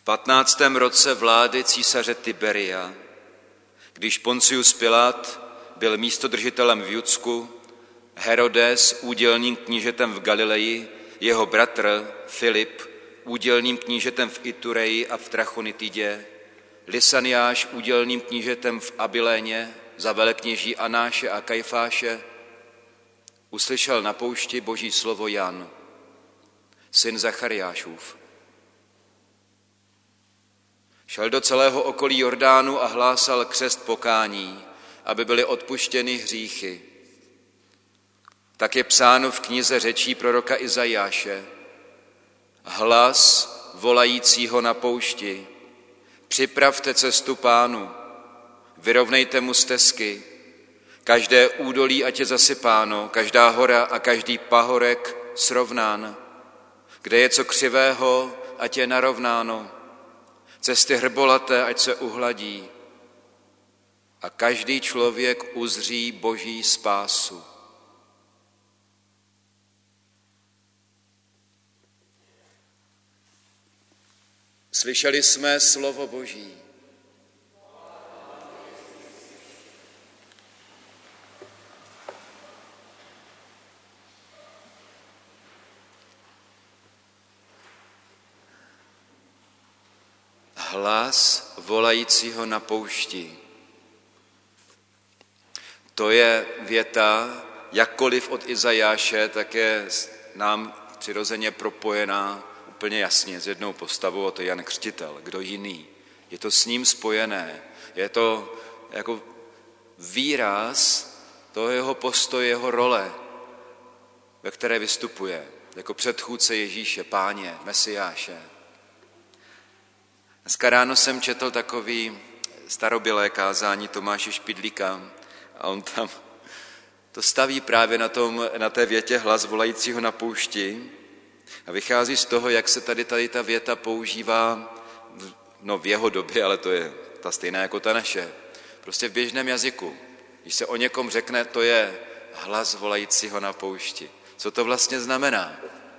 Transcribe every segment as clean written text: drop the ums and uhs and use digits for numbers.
15. roce vlády císaře Tiberia, když Poncius Pilát byl místodržitelem v Judsku, Herodes údělným knížetem v Galileji, jeho bratr Filip údělným knížetem v Itureji a v Trachonitidě, Lysaniáš údělným knížetem v Abiléně za velekněží Anáše a Kajfáše, uslyšel na poušti Boží slovo Jan, syn Zachariášův. Šel do celého okolí Jordánu a hlásal křest pokání, aby byly odpuštěny hříchy. Tak je psáno v knize řečí proroka Izajáše. Hlas volajícího na poušti, připravte cestu Pánu, vyrovnejte mu stezky, každé údolí ať je zasypáno, každá hora a každý pahorek srovnán, kde je co křivého, ať je narovnáno, cesty hrbolaté, ať se uhladí a každý člověk uzří Boží spásu. Slyšeli jsme slovo Boží. Hlas volajícího na poušti. To je věta, jakkoliv od Izajáše, tak je nám přirozeně propojená úplně jasně s jednou postavou, a to je Jan Křtitel. Kdo jiný? Je to s ním spojené. Je to jako výraz toho jeho postoje, jeho role, ve které vystupuje, jako předchůdce Ježíše, Páně, Mesiáše. Dneska ráno jsem četl takový starobylé kázání Tomáše Špidlíka a on tam to staví právě na té větě hlas volajícího na poušti a vychází z toho, jak se tady ta věta používá v jeho době, ale to je ta stejná jako ta naše. Prostě v běžném jazyku. Když se o někom řekne, to je hlas volajícího na poušti. Co to vlastně znamená?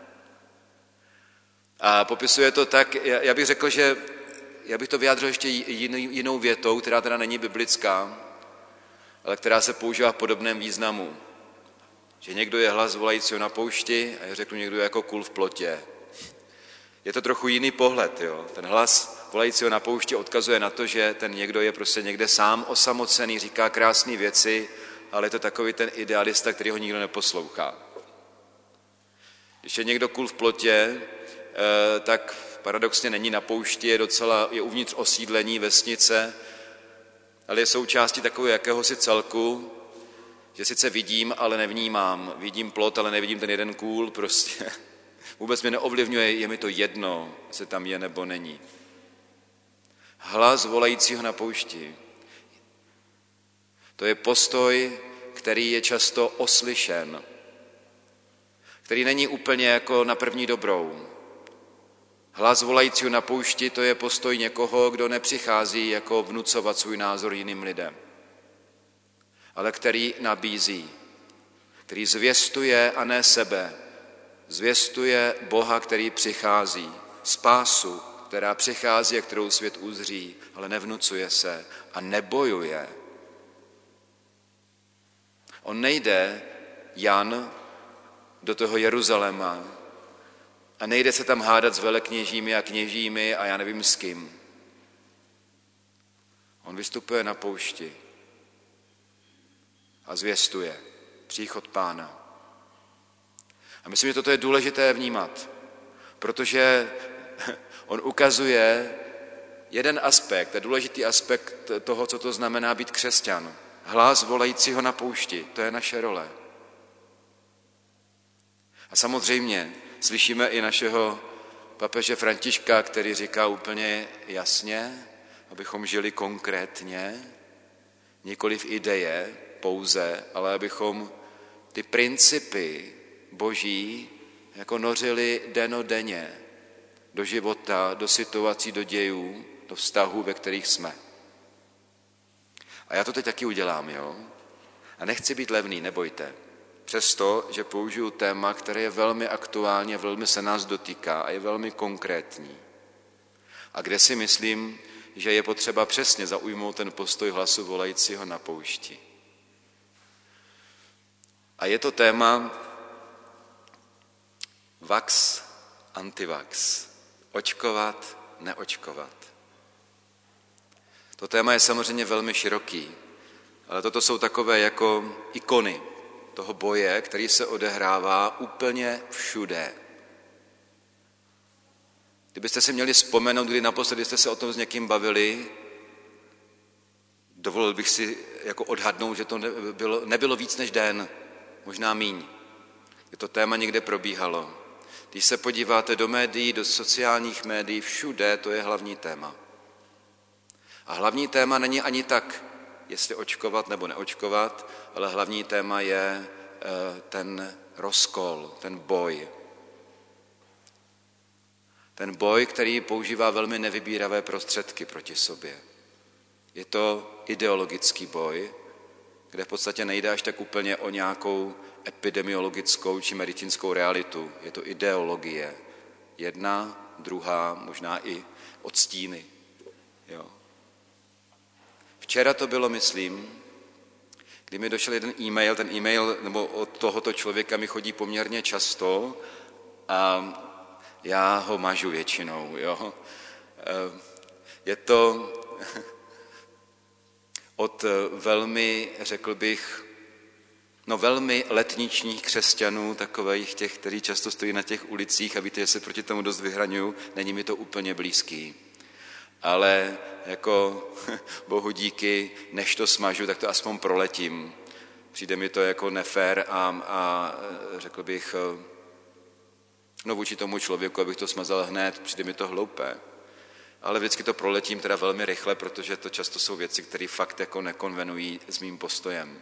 A popisuje to tak, já bych řekl, že já bych to vyjádřil ještě jinou větou, která teda není biblická, ale která se používá v podobném významu. Že někdo je hlas volajícího na poušti a já řeknu, někdo je jako kůl v plotě. Je to trochu jiný pohled. Jo? Ten hlas volajícího na poušti odkazuje na to, že ten někdo je prostě někde sám osamocený, říká krásné věci, ale je to takový ten idealista, který ho nikdo neposlouchá. Když je někdo kůl v plotě, tak paradoxně není na poušti, je uvnitř osídlení, vesnice, ale je součástí takového jakéhosi celku, že sice vidím, ale nevnímám. Vidím plot, ale nevidím ten jeden kůl, prostě. Vůbec mě neovlivňuje, je mi to jedno, jestli tam je nebo není. Hlas volajícího na poušti. To je postoj, který je často oslyšen, který není úplně jako na první dobrou. Hlas volajícího na poušti, to je postoj někoho, kdo nepřichází jako vnucovat svůj názor jiným lidem, ale který nabízí, který zvěstuje a ne sebe, zvěstuje Boha, který přichází, spásu, která přichází a kterou svět uzří, ale nevnucuje se a nebojuje. On nejde, Jan, do toho Jeruzaléma a nejde se tam hádat s velekněžími a kněžími a já nevím s kým. On vystupuje na poušti a zvěstuje příchod Pána. A myslím, že toto je důležité vnímat, protože on ukazuje jeden aspekt, důležitý aspekt toho, co to znamená být křesťan. Hlas volajícího na poušti, to je naše role. A samozřejmě slyšíme i našeho papeže Františka, který říká úplně jasně, abychom žili konkrétně, nikoliv ideje pouze, ale abychom ty principy Boží jako nořili dennodenně do života, do situací, do dějů, do vztahů, ve kterých jsme. A já to teď taky udělám, jo? A nechci být levný, nebojte. Přesto, že použiju téma, které je velmi aktuální, velmi se nás dotýká a je velmi konkrétní. a kde si myslím, že je potřeba přesně zaujmout ten postoj hlasu volajícího na poušti. A je to téma vax, antivax. Očkovat, neočkovat. To téma je samozřejmě velmi široký, ale toto jsou takové jako ikony toho boje, který se odehrává úplně všude. Kdybyste si měli vzpomenout, kdy naposledy jste se o tom s někým bavili, dovolil bych si jako odhadnout, že to nebylo víc než den, možná míň. Je to téma někde probíhalo. Když se podíváte do médií, do sociálních médií, všude to je hlavní téma. A hlavní téma není ani tak, jestli očkovat nebo neočkovat, ale hlavní téma je ten rozkol, ten boj. Ten boj, který používá velmi nevybíravé prostředky proti sobě. Je to ideologický boj, kde v podstatě nejde až tak úplně o nějakou epidemiologickou či medicínskou realitu. Je to ideologie. Jedna, druhá, možná i odstíny. Jo. Včera to bylo, myslím, kdy mi došel jeden e-mail, ten e-mail nebo od tohoto člověka mi chodí poměrně často a já ho mažu většinou. Jo. Je to od velmi, řekl bych, velmi letničních křesťanů, takových těch, kteří často stojí na těch ulicích a víte, že se proti tomu dost vyhraňuju, není mi to úplně blízký. Ale jako Bohu díky, než to smažu, tak to aspoň proletím. Přijde mi to jako nefér a řekl bych, vůči tomu člověku, abych to smazal hned, přijde mi to hloupé. Ale vždycky to proletím teda velmi rychle, protože to často jsou věci, které fakt jako nekonvenují s mým postojem.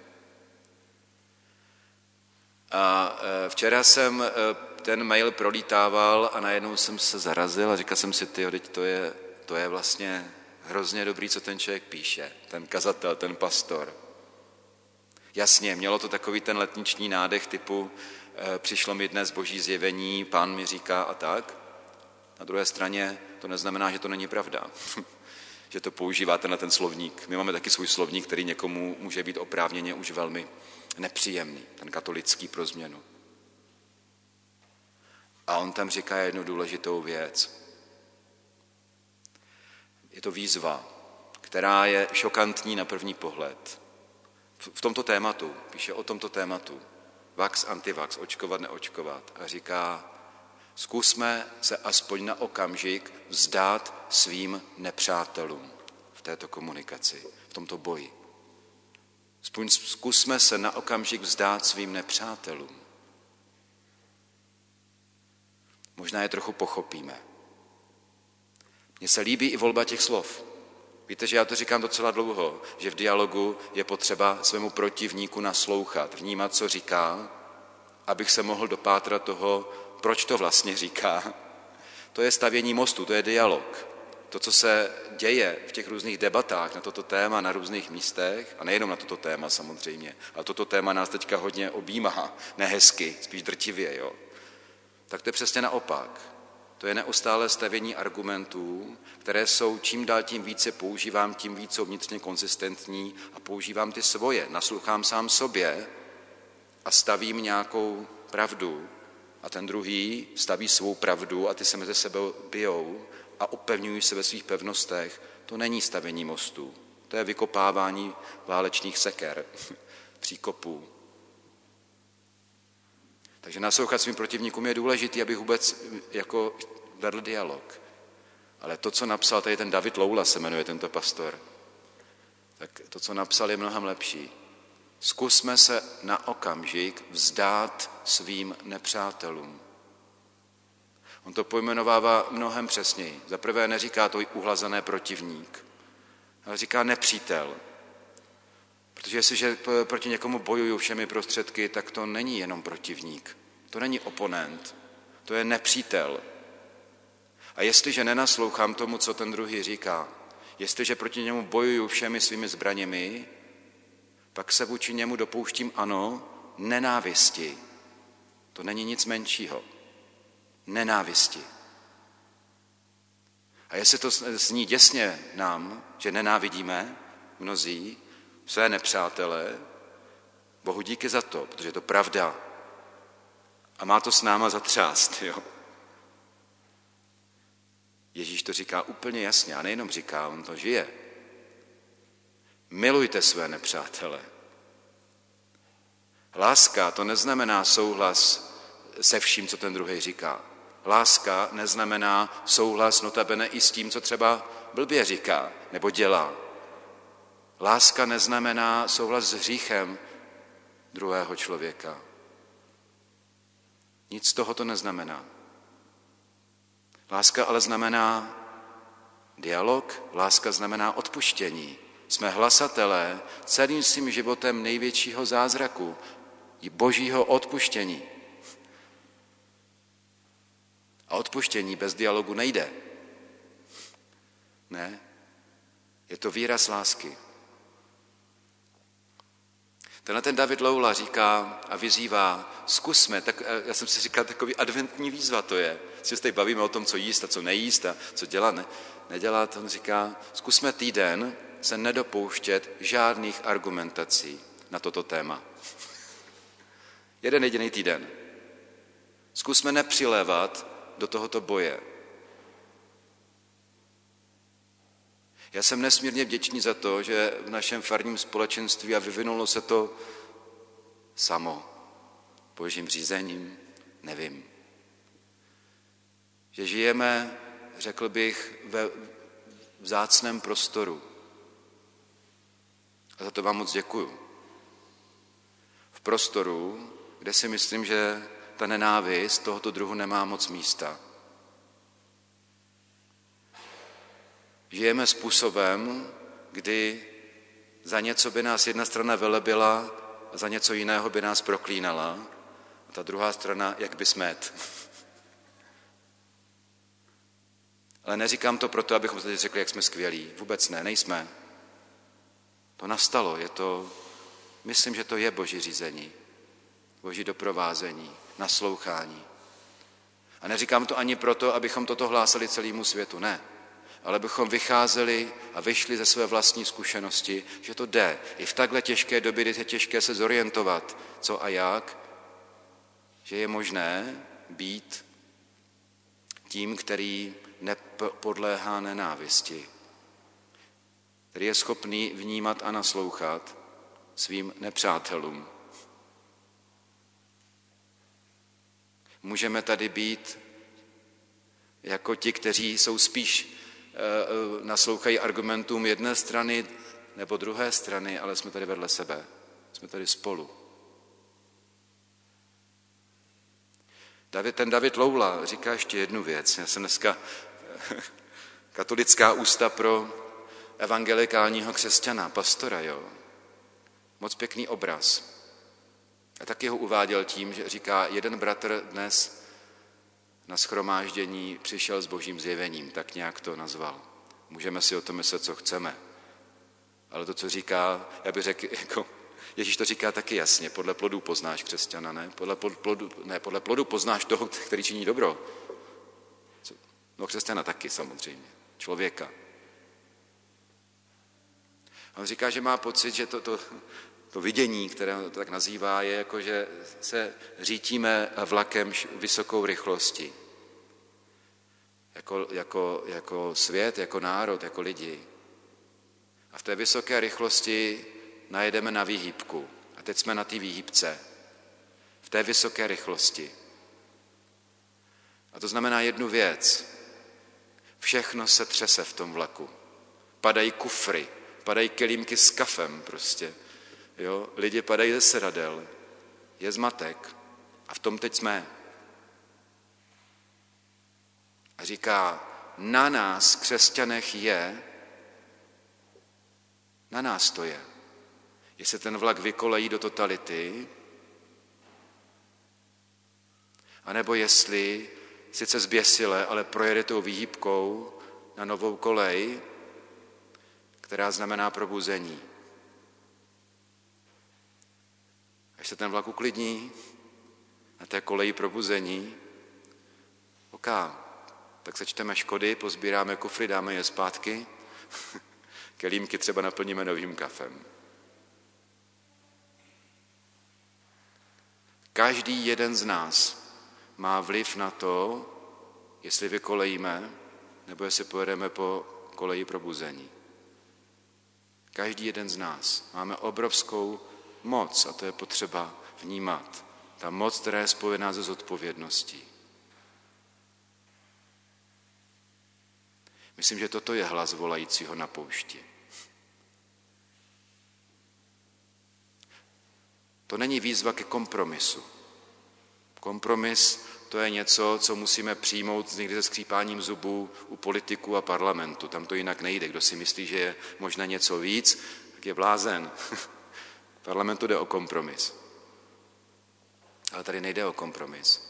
A včera jsem ten mail prolítával a najednou jsem se zarazil a říkal jsem si, teď to je vlastně hrozně dobrý, co ten člověk píše, ten kazatel, ten pastor. Jasně, mělo to takový ten letniční nádech typu přišlo mi dnes boží zjevení, pán mi říká a tak. Na druhé straně to neznamená, že to není pravda, že to používáte na ten slovník. My máme taky svůj slovník, který někomu může být oprávněně už velmi nepříjemný, ten katolický pro změnu. A on tam říká jednu důležitou věc. Je to výzva, která je šokantní na první pohled. V tomto tématu, píše o tomto tématu, vax, antivax, očkovat, neočkovat. A říká, zkusme se aspoň na okamžik vzdát svým nepřátelům v této komunikaci, v tomto boji. Zkusme se na okamžik vzdát svým nepřátelům. Možná je trochu pochopíme. Mně se líbí i volba těch slov. Víte, že já to říkám docela dlouho, že v dialogu je potřeba svému protivníku naslouchat, vnímat, co říká, abych se mohl dopátrat toho, proč to vlastně říká. To je stavění mostu, to je dialog. To, co se děje v těch různých debatách na toto téma na různých místech, a nejenom na toto téma samozřejmě, ale toto téma nás teďka hodně objímá, nehezky, spíš drtivě, jo. Tak to je přesně naopak. To je neustále stavění argumentů, které jsou čím dál tím více používám, tím víc jsou vnitřně konzistentní a používám ty svoje. Naslouchám sám sobě a stavím nějakou pravdu a ten druhý staví svou pravdu a ty se mezi sebou bijou a upevňují se ve svých pevnostech. To není stavění mostů, to je vykopávání válečných seker, příkopů. Takže naslouchat svým protivníkům je důležitý, abych vůbec jako vedl dialog. Ale to, co napsal, tady ten David Loula se jmenuje tento pastor, tak to, co napsal, je mnohem lepší. Zkusme se na okamžik vzdát svým nepřátelům. On to pojmenovává mnohem přesněji. Za prvé neříká to uhlazené protivník, ale říká nepřítel. Protože jestliže proti někomu bojuju všemi prostředky, tak to není jenom protivník. To není oponent, to je nepřítel. A jestliže nenaslouchám tomu, co ten druhý říká, jestliže proti němu bojuju všemi svými zbraněmi, pak se vůči němu dopouštím, ano, nenávisti. To není nic menšího. Nenávisti. A jestli to zní děsně nám, že nenávidíme mnozí své nepřátele, Bohu díky za to, protože je to pravda. A má to s náma zatřást, jo. Ježíš to říká úplně jasně a nejenom říká, on to žije. Milujte své nepřátele. Láska to neznamená souhlas se vším, co ten druhý říká. Láska neznamená souhlas notabene i s tím, co třeba blbě říká nebo dělá. Láska neznamená souhlas s hříchem druhého člověka. Nic z toho to neznamená. Láska ale znamená dialog, láska znamená odpuštění. Jsme hlasatelé celým svým životem největšího zázraku, božího odpuštění. A odpuštění bez dialogu nejde. Ne, je to výraz lásky. Tenhle ten David Loula říká a vyzývá, zkusme, tak já jsem si říkal, takový adventní výzva to je. Si se tady bavíme o tom, co jíst a co nejíst a co dělat, nedělat. On říká, zkusme týden se nedopouštět žádných argumentací na toto téma. Jeden jediný týden. Zkusme nepřilévat do tohoto boje. Já jsem nesmírně vděčný za to, že v našem farním společenství a vyvinulo se to samo. Božím řízením, nevím. Že žijeme, řekl bych, ve vzácném prostoru. A za to vám moc děkuju. V prostoru, kde si myslím, že ta nenávist tohoto druhu nemá moc místa. Žijeme způsobem, kdy za něco by nás jedna strana velebila a za něco jiného by nás proklínala a ta druhá strana jak by smet. Ale neříkám to proto, abychom teď řekli, jak jsme skvělí. Vůbec ne, nejsme. To nastalo, myslím, že to je boží řízení, boží doprovázení, naslouchání. A neříkám to ani proto, abychom toto hlásali celému světu, ne. Ale bychom vycházeli a vyšli ze své vlastní zkušenosti, že to jde. I v takhle těžké době, kdy je těžké se zorientovat, co a jak, že je možné být tím, který nepodléhá nenávisti, který je schopný vnímat a naslouchat svým nepřátelům. Můžeme tady být jako ti, kteří jsou spíš naslouchají argumentům jedné strany nebo druhé strany, ale jsme tady vedle sebe. Jsme tady spolu. Ten David Loula říká ještě jednu věc. Já jsem dneska katolická ústa pro evangelikálního křesťana, pastora, jo. Moc pěkný obraz. A taky ho uváděl tím, že říká, jeden bratr dnes na shromáždění přišel s božím zjevením, tak nějak to nazval. Můžeme si o tom myslet, co chceme. Ale to, co říká, já bych řekl, jako, Ježíš to říká taky jasně, podle plodů poznáš křesťana, ne? Podle plodů poznáš toho, který činí dobro. No křesťana taky samozřejmě, člověka. On říká, že má pocit, že to vidění, které to tak nazývá, je jako, že se řítíme vlakem vysokou rychlostí. Jako svět, jako národ, jako lidi. A v té vysoké rychlosti najedeme na výhybku. A teď jsme na té výhybce. V té vysoké rychlosti. A to znamená jednu věc. Všechno se třese v tom vlaku. Padají kufry, padají kelímky s kafem prostě. Jo? Lidi padají ze sedadel. Je zmatek. A v tom teď jsme. A říká, na nás, křesťanech, na nás to je. Jestli ten vlak vykolejí do totality, anebo jestli sice zběsile, ale projede tou výhybkou na novou kolej, která znamená probuzení. Až se ten vlak uklidní na té koleji probuzení, tak sečteme škody, pozbíráme kufry, dáme je zpátky, kelímky třeba naplníme novým kafem. Každý jeden z nás má vliv na to, jestli vykolejíme, nebo jestli pojedeme po koleji probuzení. Každý jeden z nás máme obrovskou moc a to je potřeba vnímat. Ta moc, která je spojená se zodpovědností. Myslím, že toto je hlas volajícího na poušti. To není výzva ke kompromisu. Kompromis to je něco, co musíme přijmout někdy se skřípáním zubů u politiků a parlamentu. Tam to jinak nejde. Kdo si myslí, že je možná něco víc, tak je blázen. V parlamentu jde o kompromis. Ale tady nejde o kompromis.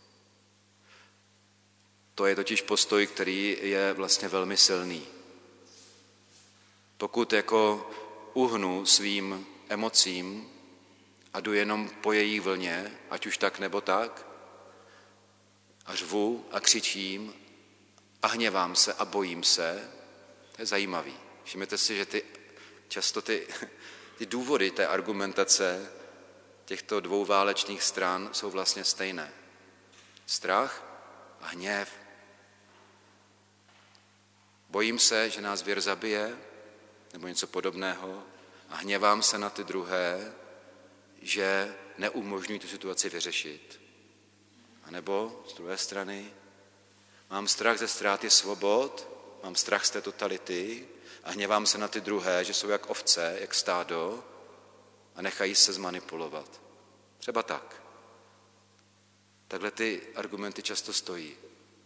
To je totiž postoj, který je vlastně velmi silný. Pokud jako uhnu svým emocím a jdu jenom po jejich vlně, ať už tak nebo tak, a řvu a křičím a hněvám se a bojím se, to je zajímavý. Všimněte si, že často ty důvody té argumentace těchto dvou válečných stran jsou vlastně stejné. Strach a hněv. Bojím se, že nás zvěr zabije, nebo něco podobného, a hněvám se na ty druhé, že neumožňují tu situaci vyřešit. A nebo z druhé strany mám strach ze ztráty svobod, mám strach z té totality a hněvám se na ty druhé, že jsou jak ovce, jak stádo a nechají se zmanipulovat. Třeba tak. Takhle ty argumenty často stojí.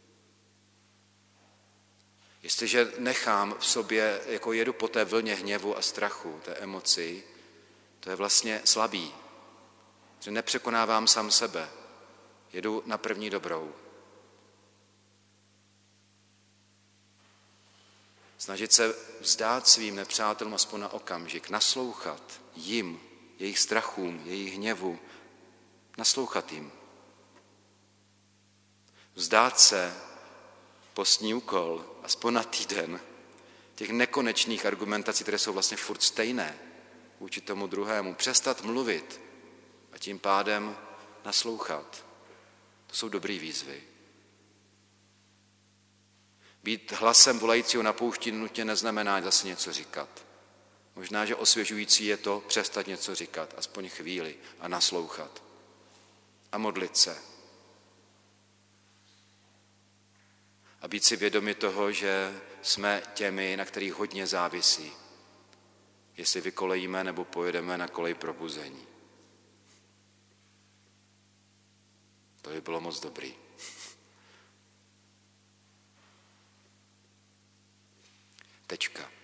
Jestliže nechám v sobě, jako jedu po té vlně hněvu a strachu, té emoci, to je vlastně slabý. Že nepřekonávám sám sebe. Jedu na první dobrou. Snažit se vzdát svým nepřátelům aspoň na okamžik, naslouchat jim, jejich strachům, jejich hněvu, naslouchat jim. Vzdát se postní úkol, aspoň na týden, těch nekonečných argumentací, které jsou vlastně furt stejné vůči tomu druhému. Přestat mluvit a tím pádem naslouchat. To jsou dobrý výzvy. Být hlasem volajícího na poušti nutně neznamená zase něco říkat. Možná, že osvěžující je to přestat něco říkat, aspoň chvíli a naslouchat. A modlit se. A být si vědomi toho, že jsme těmi, na kterých hodně závisí. Jestli vykolejíme nebo pojedeme na kolej probuzení. To by bylo moc dobrý. Tečka.